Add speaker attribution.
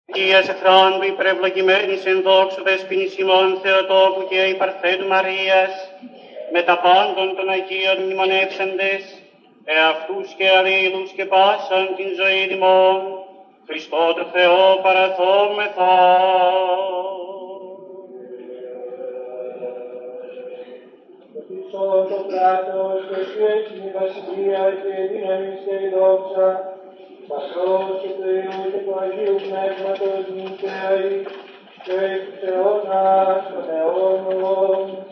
Speaker 1: Ίας εχθράντου υπερευλογημένης εν δόξου δεσποινής ημών Θεοτόκου και η Παρθένου Μαρίας, με τα πάντων των Αγίων μνημονεύσαντες, εαυτούς και αλλήλους και πάσαν την ζωή ημών, Χριστό το Θεό παραθόμεθα.
Speaker 2: Χριστός ο κράτος και εσύ έτσι η βασιλεία και η δύναμη και η δόξα, Πατρός και του Υιού και του Αγίου Πνεύματος νυν και αεί και εις τους αιώνας των αιώνων.